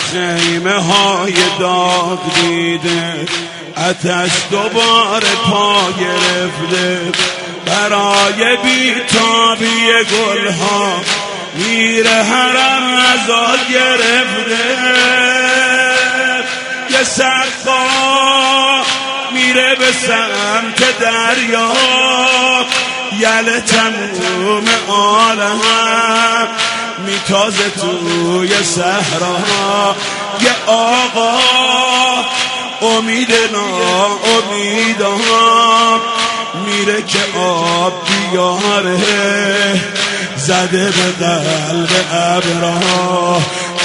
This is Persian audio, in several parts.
خیمه های داغ دیده، آتش دوباره پا گرفته، برای بیتابی گلها میره حرم ازاد گرفته. یه سقا میره به سمت دریا، یله تموم عالم میتازه توی صحرا. یه آقا امید ناامیدها میره که آب بیاره، زده به قلب ابرها.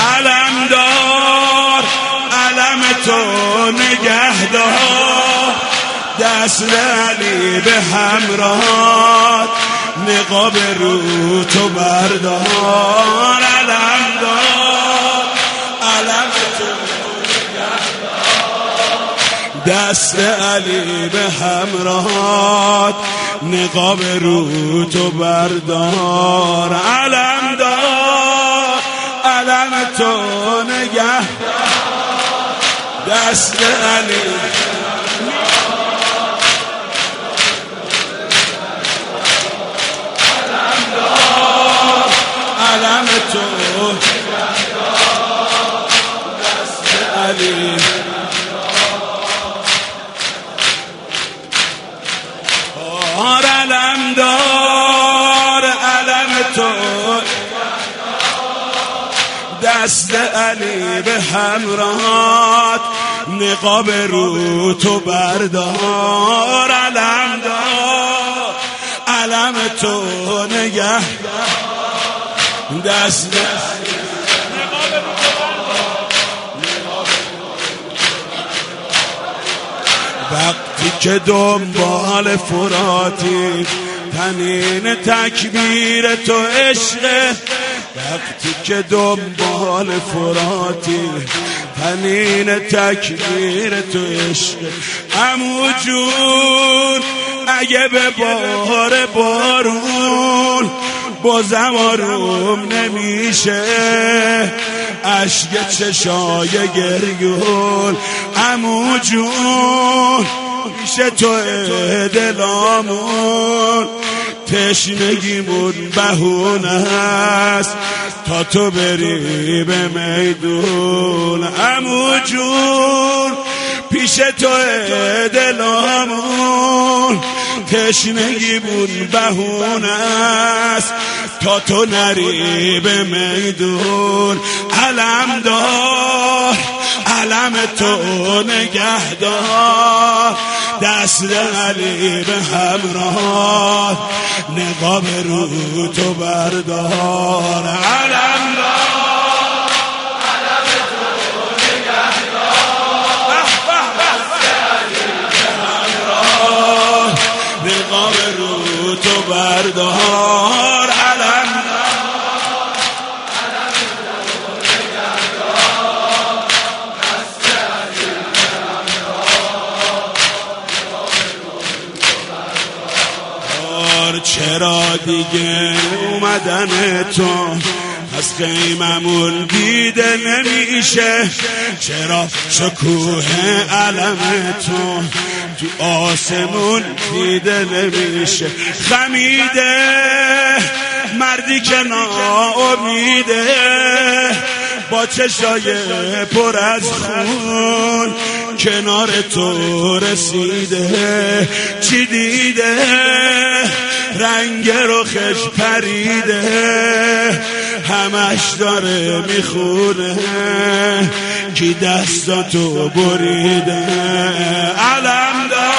علمدار علم تو نگهدار، دست علی به همراه، نقاب رو تو بردار. علمدار علم تو نگهدار، دست علی به همراه، نقاب رو تو بردار. علمدار علم تو نگهدار، دست علی علم تو دست علی. علمدار علم تو دست علی به همراهات، نقاب رو تو بردار. علمدار علم تو نگه، دست وقتی که دنبال فراتی، تنین تکبیر تو عشقه. وقتی که دنبال فراتی، تنین تکبیر تو عشقه. عمو جون اگه به بار بارون بازم آروم نمیشه، اشک چشای گریون. عمو جون میشه تو دلامون، تشنگیمون بهونه است تا تو بری به میدون. عمو جون پیش تو دلامون، تشنگیمون بهونه است تا تو نری به میدون. علمدار علم تو نگهدار، دست علی به همراه، نقاب رو تو بردار. علمدار علم تو نگهدار، دست علی به همراه، نقاب رو تو بردار. چرا دیگه اومدن تو از خیممون دیده نمیشه؟ چرا شکوه علم تو آسمون دیده نمیشه؟ خمیده مردی که ناامیده، با چشای پر از خون کنار تو رسیده. چی دیده؟ رنگ روخش پریده، همش داره میخونه کی دستاتو بریده. علمدار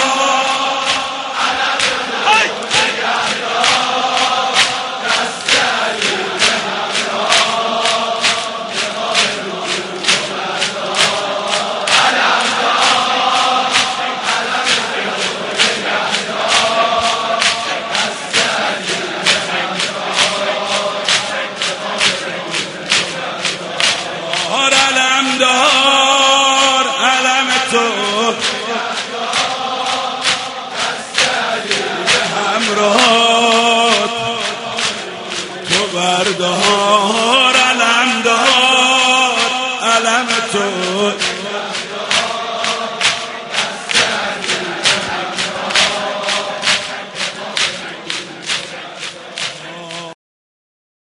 علم تو همراه تو بردار.